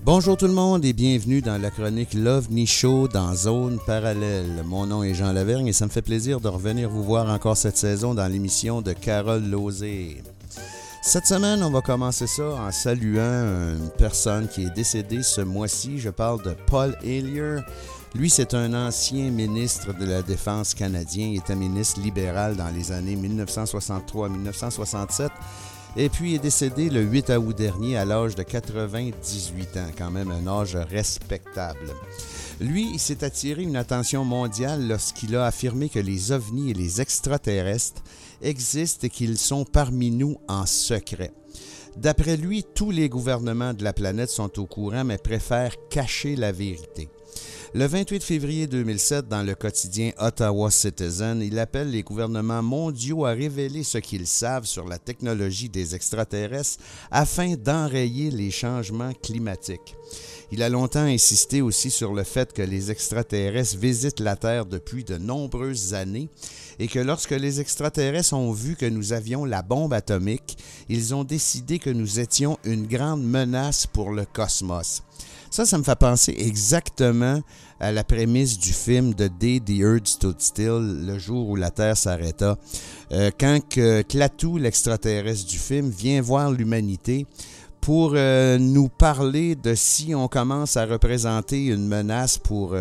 Bonjour tout le monde et bienvenue dans la chronique l'OVNI Show dans Zone Parallèle. Mon nom est Jean Lavergne et ça me fait plaisir de revenir vous voir encore cette saison dans l'émission de Carole Lauzé. Cette semaine, on va commencer ça en saluant une personne qui est décédée ce mois-ci. Je parle de Paul Hellyer. Lui, c'est un ancien ministre de la Défense canadien. Il était ministre libéral dans les années 1963 à 1967. Et puis, il est décédé le 8 août dernier à l'âge de 98 ans, quand même un âge respectable. Lui, il s'est attiré une attention mondiale lorsqu'il a affirmé que les ovnis et les extraterrestres existent et qu'ils sont parmi nous en secret. D'après lui, tous les gouvernements de la planète sont au courant mais préfèrent cacher la vérité. Le 28 février 2007, dans le quotidien Ottawa Citizen, il appelle les gouvernements mondiaux à révéler ce qu'ils savent sur la technologie des extraterrestres afin d'enrayer les changements climatiques. Il a longtemps insisté aussi sur le fait que les extraterrestres visitent la Terre depuis de nombreuses années et que lorsque les extraterrestres ont vu que nous avions la bombe atomique, ils ont décidé que nous étions une grande menace pour le cosmos. Ça me fait penser exactement à la prémisse du film The Day the Earth Stood Still, le jour où la Terre s'arrêta. Quand Klaatu, l'extraterrestre du film, vient voir l'humanité pour nous parler de si on commence à représenter une menace pour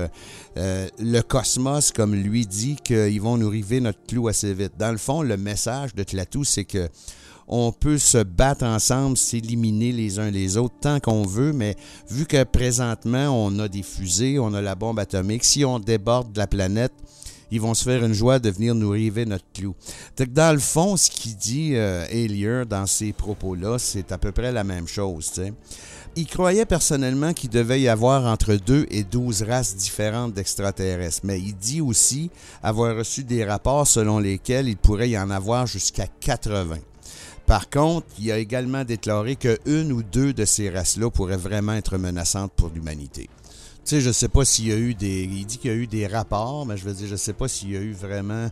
le cosmos, comme lui dit, qu'ils vont nous river notre clou assez vite. Dans le fond, le message de Klaatu, c'est que on peut se battre ensemble, s'éliminer les uns les autres tant qu'on veut, mais vu que présentement, on a des fusées, on a la bombe atomique, si on déborde de la planète, ils vont se faire une joie de venir nous river notre clou. Donc, dans le fond, ce qu'il dit Hellyer dans ces propos-là, c'est à peu près la même chose. T'sais. Il croyait personnellement qu'il devait y avoir entre 2 et 12 races différentes d'extraterrestres, mais il dit aussi avoir reçu des rapports selon lesquels il pourrait y en avoir jusqu'à 80. Par contre, il a également déclaré qu'une ou deux de ces races-là pourraient vraiment être menaçantes pour l'humanité. Tu sais, je ne sais pas s'il y a eu des... Il dit qu'il y a eu des rapports, mais je veux dire, je ne sais pas s'il y a eu vraiment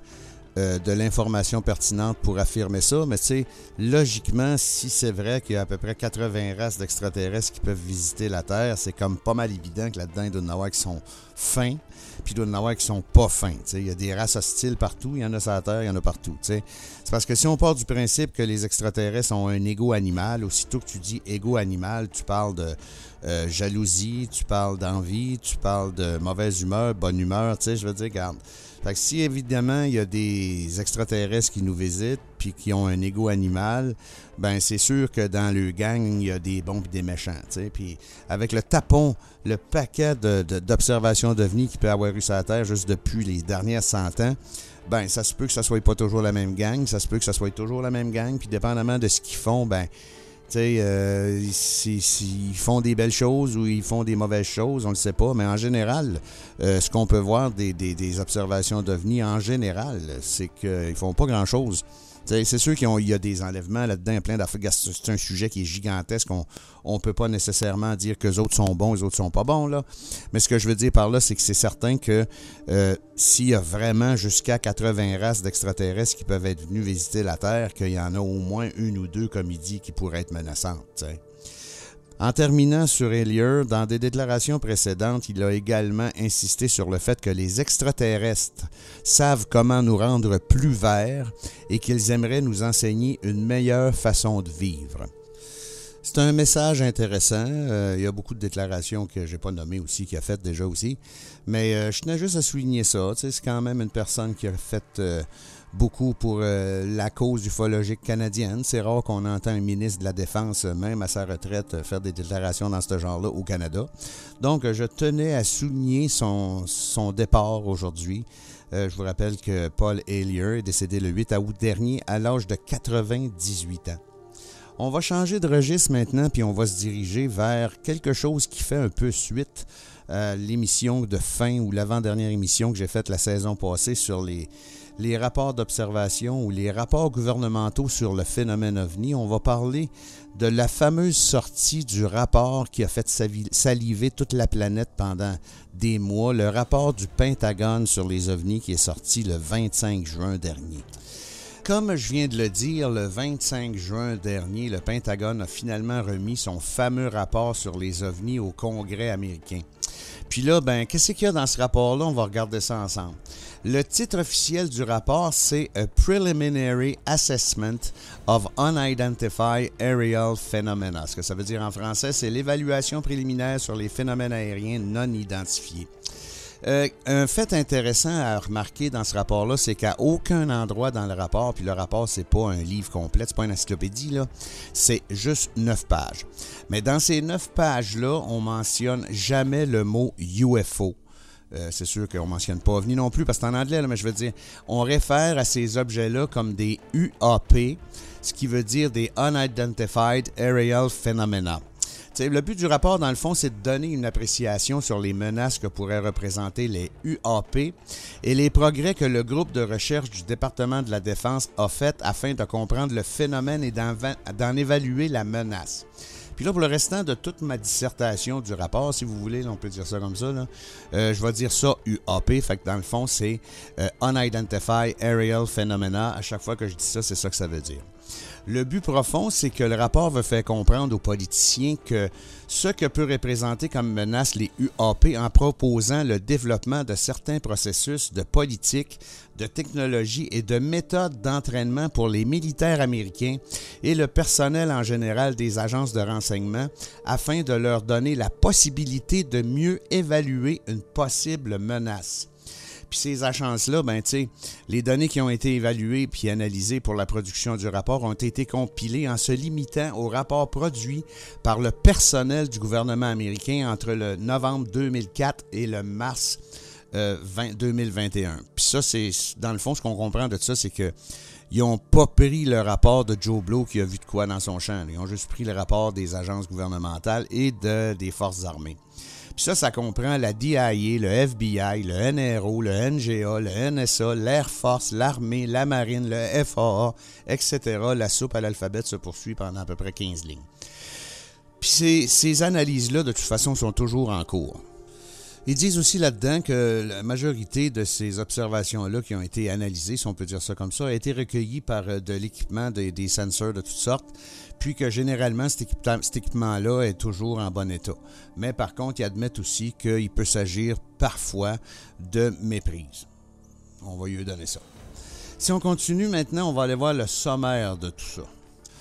de l'information pertinente pour affirmer ça, mais tu sais, logiquement, si c'est vrai qu'il y a à peu près 80 races d'extraterrestres qui peuvent visiter la Terre, c'est comme pas mal évident que là-dedans, il doit y en avoir qui sont fins, puis il doit y en avoir qui sont pas fins. T'sais. Il y a des races hostiles partout, il y en a sur la Terre, il y en a partout. T'sais. C'est parce que si on part du principe que les extraterrestres ont un ego animal, aussitôt que tu dis ego animal, tu parles de jalousie, tu parles d'envie, tu parles de mauvaise humeur, bonne humeur, tu sais, je veux dire, regarde. Fait que si évidemment il y a des extraterrestres qui nous visitent puis qui ont un ego animal, ben c'est sûr que dans le gang, il y a des bons et des méchants, tu sais. Puis avec le tapon, le paquet d'observations d'OVNI qu'il peut avoir eu sur la Terre juste depuis les dernières 100 ans, ben ça se peut que ça soit pas toujours la même gang, ça se peut que ça soit toujours la même gang, puis dépendamment de ce qu'ils font, ben tu sais, s'ils font des belles choses ou ils font des mauvaises choses, on ne le sait pas. Mais en général, ce qu'on peut voir des observations d'OVNI, en général, c'est qu'ils ne font pas grand-chose. T'sais, c'est sûr qu'il y a des enlèvements là-dedans, plein d'affaires. C'est un sujet qui est gigantesque. On ne peut pas nécessairement dire que les autres sont bons, les autres sont pas bons. Là. Mais ce que je veux dire par là, c'est que c'est certain que s'il y a vraiment jusqu'à 80 races d'extraterrestres qui peuvent être venus visiter la Terre, qu'il y en a au moins une ou deux, comme il dit, qui pourraient être menaçantes. T'sais. En terminant sur Hellyer, dans des déclarations précédentes, il a également insisté sur le fait que les extraterrestres savent comment nous rendre plus verts et qu'ils aimeraient nous enseigner une meilleure façon de vivre. C'est un message intéressant. Il y a beaucoup de déclarations que je n'ai pas nommées aussi, qu'il a faites déjà aussi. Mais je tenais juste à souligner ça. Tu sais, c'est quand même une personne qui a fait beaucoup pour la cause ufologique canadienne. C'est rare qu'on entend un ministre de la Défense, même à sa retraite, faire des déclarations dans ce genre-là au Canada. Donc, je tenais à souligner son départ aujourd'hui. Je vous rappelle que Paul Hellyer est décédé le 8 août dernier à l'âge de 98 ans. On va changer de registre maintenant, puis on va se diriger vers quelque chose qui fait un peu suite à l'émission de fin ou l'avant-dernière émission que j'ai faite la saison passée sur les rapports d'observation ou les rapports gouvernementaux sur le phénomène OVNI. On va parler de la fameuse sortie du rapport qui a fait saliver toute la planète pendant des mois, le rapport du Pentagone sur les OVNI qui est sorti le 25 juin dernier. comme je viens de le dire, le 25 juin dernier, le Pentagone a finalement remis son fameux rapport sur les ovnis au Congrès américain. Puis là, qu'est-ce qu'il y a dans ce rapport-là? On va regarder ça ensemble. Le titre officiel du rapport, c'est « A Preliminary Assessment of Unidentified Aerial Phenomena ». Ce que ça veut dire en français, c'est l'évaluation préliminaire sur les phénomènes aériens non identifiés. Un fait intéressant à remarquer dans ce rapport-là, c'est qu'à aucun endroit dans le rapport, puis le rapport, c'est pas un livre complet, c'est pas une encyclopédie, là, c'est juste 9 pages. Mais dans ces 9 pages-là, on mentionne jamais le mot UFO. C'est sûr qu'on ne mentionne pas OVNI non plus, parce que c'est en anglais, là, mais je veux dire, on réfère à ces objets-là comme des UAP, ce qui veut dire des Unidentified Aerial Phenomena. T'sais, le but du rapport, dans le fond, c'est de donner une appréciation sur les menaces que pourraient représenter les UAP et les progrès que le groupe de recherche du département de la Défense a fait afin de comprendre le phénomène et d'en évaluer la menace. Puis là, pour le restant de toute ma dissertation du rapport, si vous voulez, là, on peut dire ça comme ça, là, je vais dire ça UAP, fait que dans le fond, c'est Unidentified Aerial Phenomena. À chaque fois que je dis ça, c'est ça que ça veut dire. Le but profond, c'est que le rapport veut faire comprendre aux politiciens que ce que peut représenter comme menace les UAP en proposant le développement de certains processus de politique, de technologie et de méthodes d'entraînement pour les militaires américains et le personnel en général des agences de renseignement afin de leur donner la possibilité de mieux évaluer une possible menace. Puis ces agences-là, les données qui ont été évaluées puis analysées pour la production du rapport ont été compilées en se limitant au rapport produit par le personnel du gouvernement américain entre le novembre 2004 et le mars 2021. Puis ça, c'est dans le fond, ce qu'on comprend de ça, c'est que ils n'ont pas pris le rapport de Joe Blow qui a vu de quoi dans son champ. Ils ont juste pris le rapport des agences gouvernementales et des forces armées. Puis ça comprend la DIA, le FBI, le NRO, le NGA, le NSA, l'Air Force, l'armée, la marine, le FAA, etc. La soupe à l'alphabet se poursuit pendant à peu près 15 lignes. Puis ces analyses-là, de toute façon, sont toujours en cours. Ils disent aussi là-dedans que la majorité de ces observations-là qui ont été analysées, si on peut dire ça comme ça, a été recueillie par de l'équipement, des sensors de toutes sortes, puis que généralement, cet équipement-là est toujours en bon état. Mais par contre, ils admettent aussi qu'il peut s'agir parfois de méprise. On va lui donner ça. Si on continue maintenant, on va aller voir le sommaire de tout ça.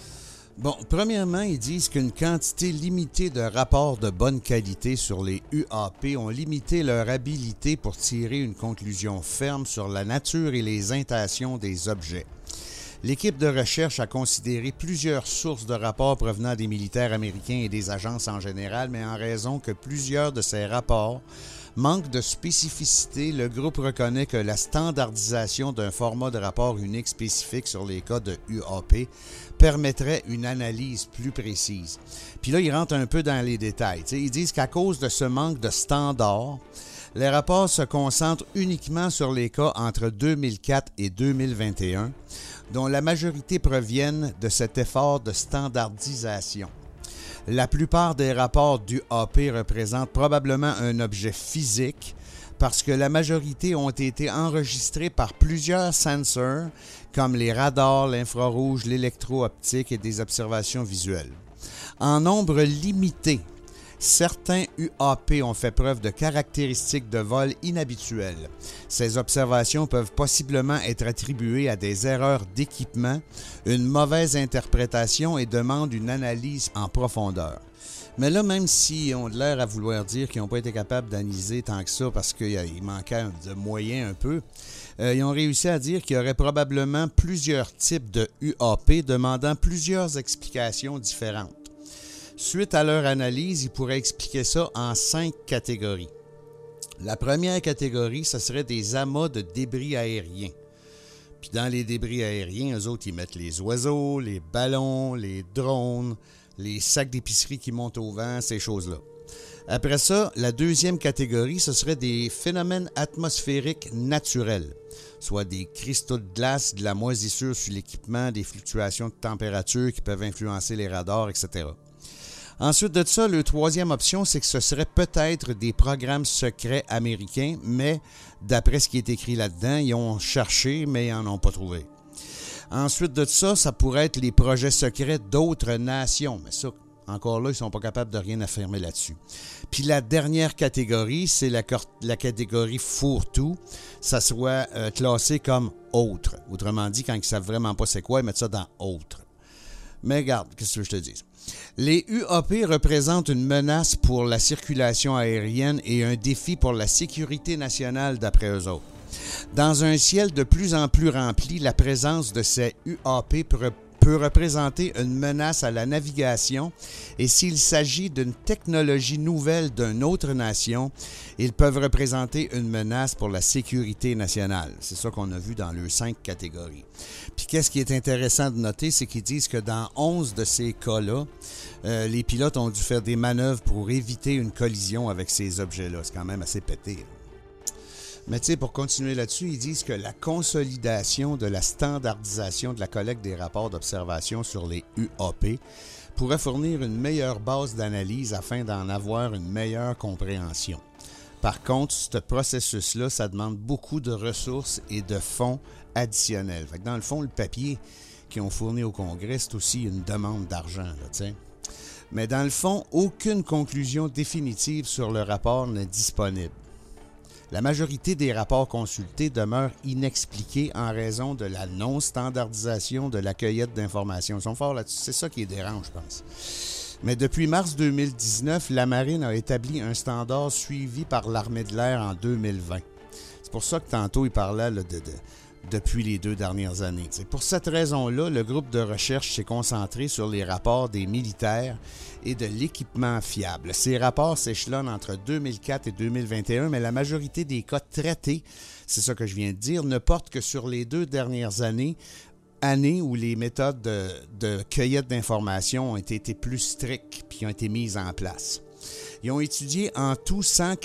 Bon, premièrement, ils disent qu'une quantité limitée de rapports de bonne qualité sur les UAP ont limité leur habilité pour tirer une conclusion ferme sur la nature et les intentions des objets. L'équipe de recherche a considéré plusieurs sources de rapports provenant des militaires américains et des agences en général, mais en raison que plusieurs de ces rapports manquent de spécificité, le groupe reconnaît que la standardisation d'un format de rapport unique spécifique sur les cas de UAP permettrait une analyse plus précise. Puis là, ils rentrent un peu dans les détails. Ils disent qu'à cause de ce manque de standards, les rapports se concentrent uniquement sur les cas entre 2004 et 2021, dont la majorité proviennent de cet effort de standardisation. La plupart des rapports d'UAP représentent probablement un objet physique parce que la majorité ont été enregistrés par plusieurs sensors comme les radars, l'infrarouge, l'électro-optique et des observations visuelles. En nombre limité, certains UAP ont fait preuve de caractéristiques de vol inhabituelles. Ces observations peuvent possiblement être attribuées à des erreurs d'équipement, une mauvaise interprétation et demandent une analyse en profondeur. Mais là, même s'ils ont l'air à vouloir dire qu'ils n'ont pas été capables d'analyser tant que ça parce qu'il manquait de moyens un peu, ils ont réussi à dire qu'il y aurait probablement plusieurs types de UAP demandant plusieurs explications différentes. Suite à leur analyse, ils pourraient expliquer ça en 5 catégories. La première catégorie, ce serait des amas de débris aériens. Puis dans les débris aériens, eux autres, ils mettent les oiseaux, les ballons, les drones, les sacs d'épicerie qui montent au vent, ces choses-là. Après ça, la deuxième catégorie, ce serait des phénomènes atmosphériques naturels, soit des cristaux de glace, de la moisissure sur l'équipement, des fluctuations de température qui peuvent influencer les radars, etc. Ensuite de ça, la troisième option, c'est que ce serait peut-être des programmes secrets américains, mais d'après ce qui est écrit là-dedans, ils ont cherché, mais ils n'en ont pas trouvé. Ensuite de ça, ça pourrait être les projets secrets d'autres nations. Mais ça, encore là, ils ne sont pas capables de rien affirmer là-dessus. Puis la dernière catégorie, c'est la catégorie fourre-tout. Ça soit classé comme autre. Autrement dit, quand ils ne savent vraiment pas c'est quoi, ils mettent ça dans autre. Mais regarde, qu'est-ce que je te dis? Les UAP représentent une menace pour la circulation aérienne et un défi pour la sécurité nationale d'après eux autres. Dans un ciel de plus en plus rempli, la présence de ces UAP peut représenter une menace à la navigation et s'il s'agit d'une technologie nouvelle d'une autre nation, ils peuvent représenter une menace pour la sécurité nationale. C'est ça qu'on a vu dans les 5 catégories. Puis qu'est-ce qui est intéressant de noter, c'est qu'ils disent que dans 11 de ces cas-là, les pilotes ont dû faire des manœuvres pour éviter une collision avec ces objets-là. C'est quand même assez pété, là. Mais tu sais, pour continuer là-dessus, ils disent que la consolidation de la standardisation de la collecte des rapports d'observation sur les UAP pourrait fournir une meilleure base d'analyse afin d'en avoir une meilleure compréhension. Par contre, ce processus-là, ça demande beaucoup de ressources et de fonds additionnels. Fait que dans le fond, le papier qu'ils ont fourni au Congrès, c'est aussi une demande d'argent, là, tu sais. Mais dans le fond, aucune conclusion définitive sur le rapport n'est disponible. La majorité des rapports consultés demeurent inexpliqués en raison de la non-standardisation de la cueillette d'informations. Ils sont forts là-dessus. C'est ça qui les dérange, je pense. Mais depuis mars 2019, la Marine a établi un standard suivi par l'Armée de l'air en 2020. C'est pour ça que tantôt, il parlait là, depuis les 2 dernières années. T'sais. Pour cette raison-là, le groupe de recherche s'est concentré sur les rapports des militaires et de l'équipement fiable. Ces rapports s'échelonnent entre 2004 et 2021, mais la majorité des cas traités, c'est ça que je viens de dire, ne portent que sur les 2 dernières années où les méthodes de cueillette d'informations ont été plus strictes puis ont été mises en place. Ils ont étudié en tout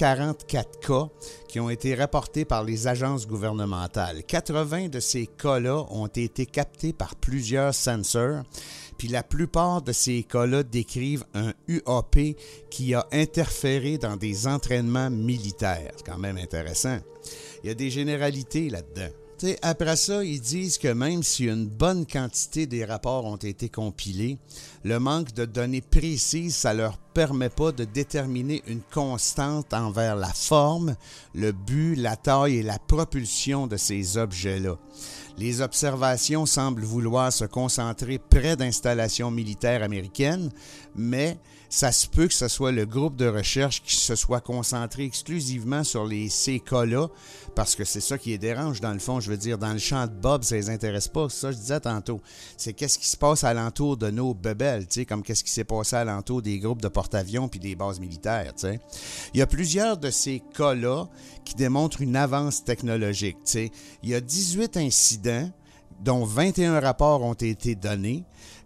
144 cas qui ont été rapportés par les agences gouvernementales. 80 de ces cas-là ont été captés par plusieurs sensors, puis la plupart de ces cas-là décrivent un UAP qui a interféré dans des entraînements militaires. C'est quand même intéressant. Il y a des généralités là-dedans. T'sais, après ça, ils disent que même si une bonne quantité des rapports ont été compilés, le manque de données précises, ça ne leur permet pas de déterminer une constante envers la forme, le but, la taille et la propulsion de ces objets-là. Les observations semblent vouloir se concentrer près d'installations militaires américaines, mais ça se peut que ce soit le groupe de recherche qui se soit concentré exclusivement sur ces cas-là, parce que c'est ça qui les dérange dans le fond. Je veux dire, dans le champ de Bob, ça ne les intéresse pas. Ça, je disais tantôt. C'est qu'est-ce qui se passe alentour de nos bebelles, tu sais, comme qu'est-ce qui s'est passé alentour des groupes de porte-avions puis des bases militaires, tu sais. Il y a plusieurs de ces cas-là qui démontrent une avance technologique, tu sais. Il y a 18 incidents, dont 21 rapports ont été donnés,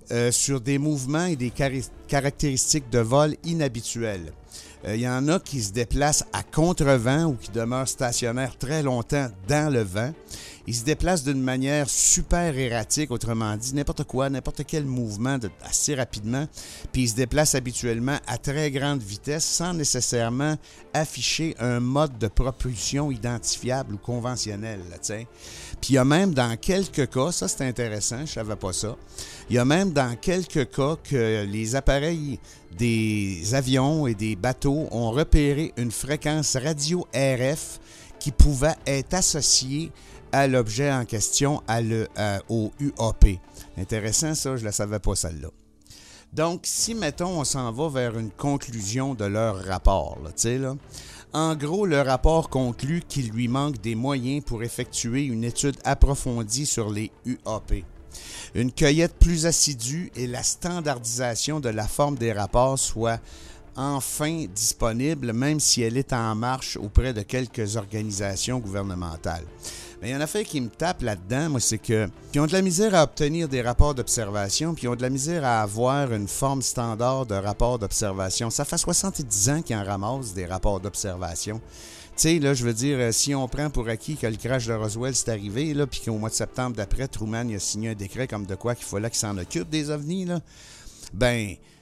sur des mouvements et des caractéristiques de vol inhabituelles. Il y en a qui se déplacent à contre-vent ou qui demeurent stationnaires très longtemps dans le vent. Ils se déplacent d'une manière super erratique, autrement dit, n'importe quoi, n'importe quel mouvement assez rapidement, puis ils se déplacent habituellement à très grande vitesse sans nécessairement afficher un mode de propulsion identifiable ou conventionnel. Là, t'sais. Puis il y a même dans quelques cas, ça c'est intéressant, je ne savais pas ça, il y a même dans quelques cas que les appareils des avions et des bateaux ont repéré une fréquence radio RF qui pouvait être associée à l'objet en question, au UAP. Intéressant ça, je ne la savais pas celle-là. Donc, si, mettons, on s'en va vers une conclusion de leur rapport, là, tu sais, là, en gros, le rapport conclut qu'il lui manque des moyens pour effectuer une étude approfondie sur les UAP. Une cueillette plus assidue et la standardisation de la forme des rapports soit enfin disponible, même si elle est en marche auprès de quelques organisations gouvernementales. Mais il y en a fait qui me tapent là-dedans, moi, c'est que ils ont de la misère à obtenir des rapports d'observation, puis ils ont de la misère à avoir une forme standard de rapport d'observation. Ça fait 70 ans qu'ils en ramassent des rapports d'observation. Tu sais, là, je veux dire, si on prend pour acquis que le crash de Roswell c'est arrivé, là, puis qu'au mois de septembre d'après, Truman il a signé un décret comme de quoi qu'il fallait qu'il s'en occupe des ovnis, là, ben,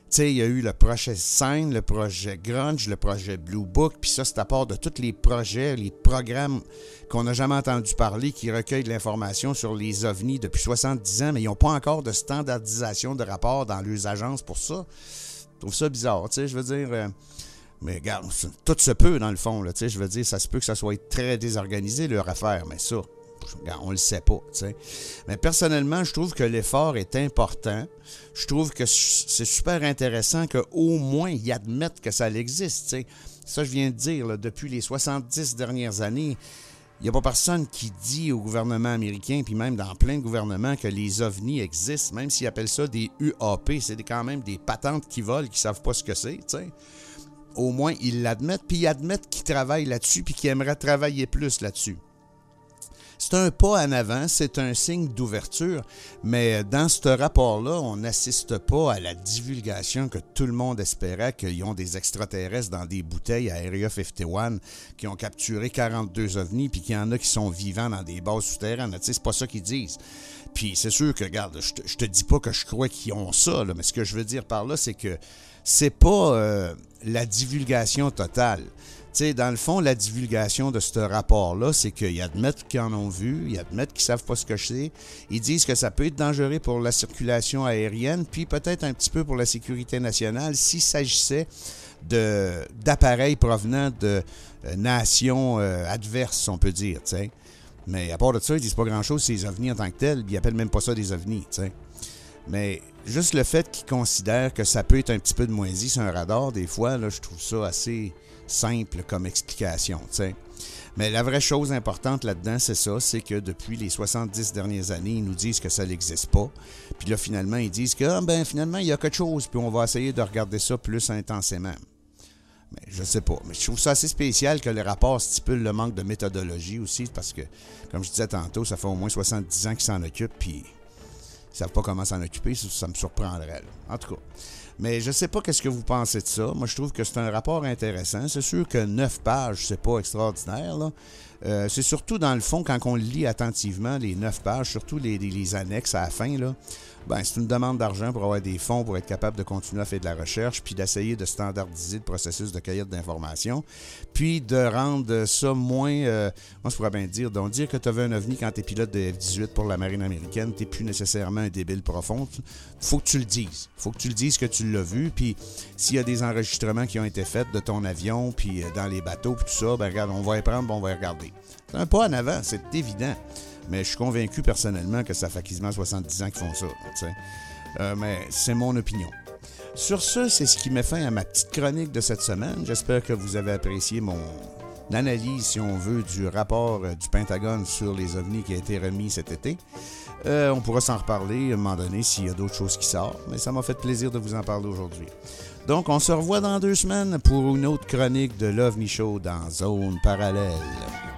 sais, il y a eu le projet Sign, le projet Grunge, le projet Blue Book, puis ça, c'est à part de tous les projets, les programmes qu'on n'a jamais entendu parler, qui recueillent de l'information sur les ovnis depuis 70 ans, mais ils n'ont pas encore de standardisation de rapport dans leurs agences pour ça. Je trouve ça bizarre, tu sais, je veux dire... mais regarde, tout se peut dans le fond, là, tu sais, je veux dire, ça se peut que ça soit très désorganisé, leur affaire, mais ça... on le sait pas, tu sais. Mais personnellement, je trouve que l'effort est important. Je trouve que c'est super intéressant qu'au moins ils admettent que ça existe, tu sais. Ça, je viens de dire, là, depuis les 70 dernières années, il n'y a pas personne qui dit au gouvernement américain, puis même dans plein de gouvernements, que les ovnis existent, même s'ils appellent ça des UAP. C'est quand même des patentes qui volent, qui ne savent pas ce que c'est, tu sais. Au moins, ils l'admettent, puis ils admettent qu'ils travaillent là-dessus, puis qu'ils aimeraient travailler plus là-dessus. C'est un pas en avant, c'est un signe d'ouverture, mais dans ce rapport-là, on n'assiste pas à la divulgation que tout le monde espérait, qu'ils ont des extraterrestres dans des bouteilles à Area 51 qui ont capturé 42 ovnis, puis qu'il y en a qui sont vivants dans des bases souterraines. Tu sais, c'est pas ça qu'ils disent. Puis c'est sûr que, regarde, je te dis pas que je crois qu'ils ont ça, là, mais ce que je veux dire par là, c'est que c'est pas la divulgation totale. Tu sais, dans le fond, la divulgation de ce rapport-là, c'est qu'ils admettent qu'ils en ont vu, ils admettent qu'ils savent pas ce que c'est. Ils disent que ça peut être dangereux pour la circulation aérienne, puis peut-être un petit peu pour la sécurité nationale s'il s'agissait d'appareils provenant de nations adverses, on peut dire, tu sais. Mais à part de ça, ils disent pas grand-chose sur les ovnis en tant que tels, ils appellent même pas ça des ovnis, tu sais. Mais juste le fait qu'ils considèrent que ça peut être un petit peu de moisi sur un radar, des fois, là, je trouve ça assez simple comme explication, tu sais. Mais la vraie chose importante là-dedans, c'est ça, c'est que depuis les 70 dernières années, ils nous disent que ça n'existe pas. Puis là, finalement, ils disent que, finalement, il y a quelque chose, puis on va essayer de regarder ça plus intensément. Mais je sais pas. Mais je trouve ça assez spécial que le rapport stipule le manque de méthodologie aussi, parce que, comme je disais tantôt, ça fait au moins 70 ans qu'ils s'en occupent, puis ils savent pas comment s'en occuper, ça me surprendrait, là. En tout cas. Mais je sais pas qu'est-ce que vous pensez de ça. Moi, je trouve que c'est un rapport intéressant. C'est sûr que 9 pages, c'est pas extraordinaire, là. C'est surtout, dans le fond, quand on lit attentivement les 9 pages, surtout les annexes à la fin, là, c'est une demande d'argent pour avoir des fonds pour être capable de continuer à faire de la recherche, puis d'essayer de standardiser le processus de cueillette d'informations, puis de rendre ça moins... moi, je pourrais bien dire, donc dire que tu avais un ovni quand tu es pilote de F-18 pour la marine américaine, tu n'es plus nécessairement un débile profond. Faut que tu le dises. Faut que tu le dises que tu l'as vu, puis s'il y a des enregistrements qui ont été faits de ton avion, puis dans les bateaux, puis tout ça, regarde, on va les prendre, on va les regarder. C'est un pas en avant, c'est évident. Mais je suis convaincu personnellement que ça fait quasiment 70 ans qu'ils font ça. Mais c'est mon opinion. Sur ce, c'est ce qui met fin à ma petite chronique de cette semaine. J'espère que vous avez apprécié mon analyse, si on veut, du rapport du Pentagone sur les ovnis qui a été remis cet été. On pourra s'en reparler à un moment donné s'il y a d'autres choses qui sortent. Mais ça m'a fait plaisir de vous en parler aujourd'hui. Donc, on se revoit dans 2 semaines pour une autre chronique de l'OVNI Show dans Zone Parallèle.